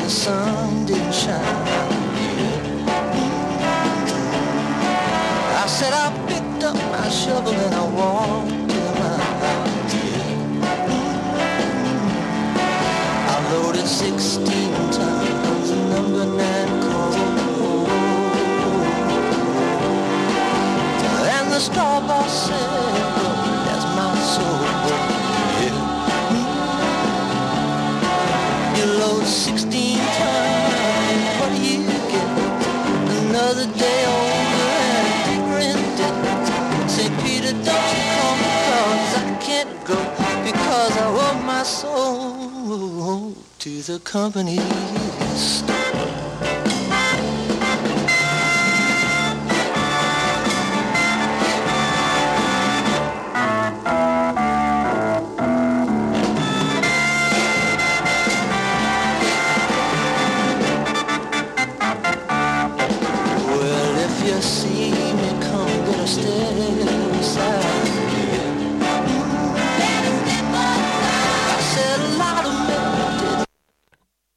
the sun didn't shine. I said I picked up my shovel and I walked to my house. I loaded 16 tons of number 9 coal, and the straw boss said, "Look, that's my soul." You load 16 tons, what do you get? Another day older and deeper in debt. Say, Peter, don't you come, 'cause I can't go, because I owe my soul to the company store. See